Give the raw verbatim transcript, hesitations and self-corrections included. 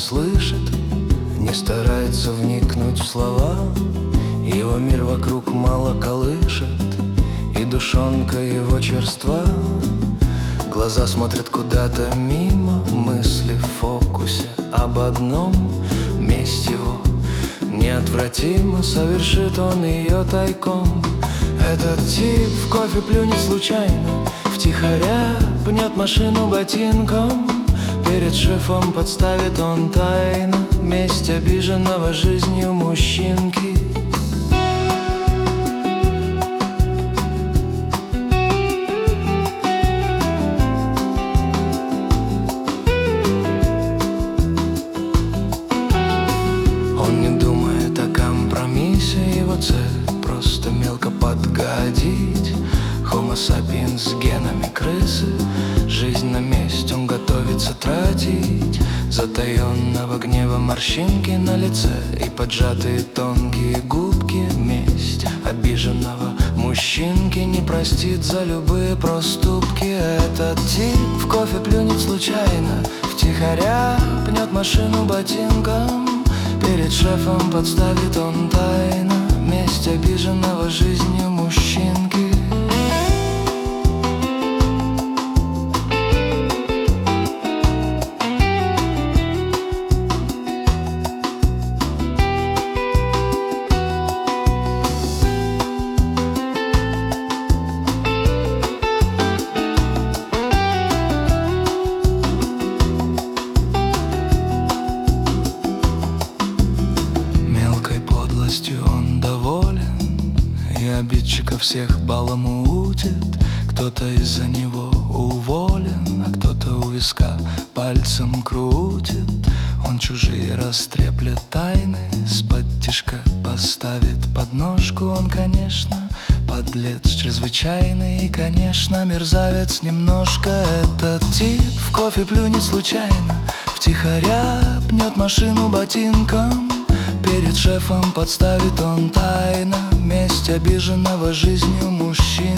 слышит, не старается вникнуть в слова. Его мир вокруг мало колышет, и душонка его черства. Глаза смотрят куда-то мимо, мысли в фокусе об одном месте его. Неотвратимо совершит он ее тайком. Этот тип в кофе плюнет случайно, втихаря пнет машину ботинком. Перед шефом подставит он тайно месть обиженного жизнью мужчинки. Он не думает о компромиссе, его цель просто мелко подгодить. Homo sapiens с генами крысы, жизнь на месте он готовится тратить. Затаенного гнева морщинки на лице и поджатые тонкие губки. Месть обиженного мужчинки не простит за любые проступки. Этот тип в кофе плюнет случайно, втихаря пнет машину ботинком. Перед шефом подставит он тайно месть обиженного жизнью мужчинки. Он доволен, и обидчиков всех балом утит. Кто-то из-за него уволен, а кто-то у виска пальцем крутит. Он чужие растреплет тайны, с-под тишка поставит подножку. Он, конечно, подлец чрезвычайный, и, конечно, мерзавец немножко. Этот тип в кофе плюнет случайно, втихаря пнет машину ботинком. Перед шефом подставит он тайно месть обиженного жизнью мужчин.